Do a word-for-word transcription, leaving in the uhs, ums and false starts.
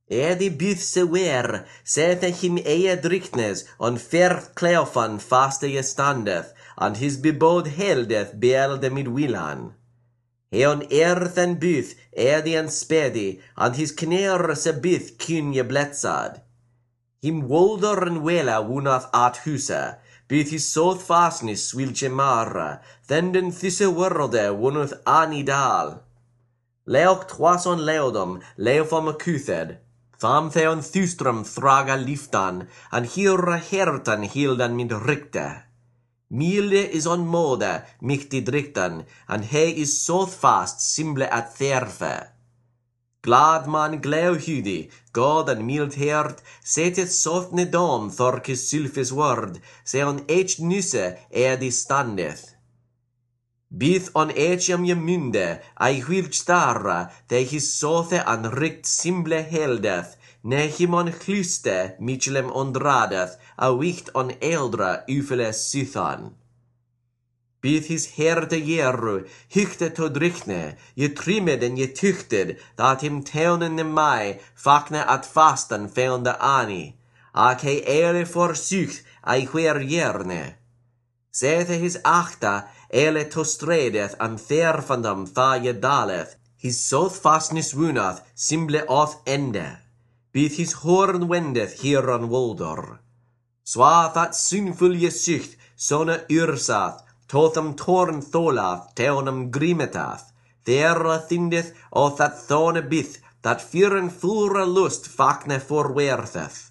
Edi byth se wer, seth him eie driknes, on ferth cleofan faste je standeth, and his bebod heldeth beelde mid wilan. Heon earth en byth, edi en spedi, and his kner se byth kyn je bletsad. Him wolder en wela wunath at husa, byth his soth fastnis swilche mara, thenden thisse worlde wunuth anidal. Leoch twason leodom, leofom a kuthed, tham theon thustrum thraga liftan, and hira hertan hildan mid rikte. Milde is on moda, michti driktan, and he is soth fast simble at therfe. Glad man gleo hudi, God and mild hert, setet soth nedom thorkis sylfis word, se on eich nysse edi standeth. Byth on etiam je mynde, ai hvilch starra, de his sothe an rikt simble heldeth, ne him on chlyste, michelem ondradeth, a wicht on eldra ufele sythan. Byth his herde jeru, hykte to drichne, je trimed en je tykted, dat him teunen ne mai, fakne at fastan feonde ani, ac he ele forsycht, ai hver jerne. Sethe his achta, ele tostredeth an therfandam tha je daleth, his soth fastnis wunath, simble oth ende. Byth his horn wendeth hier on woldor. Swath at synful je sycht, sona ursath, totham torn tholath, teonam grimetath. Thera thindeth, oth at thone byth, that fyren fura lust fakne forwertheth.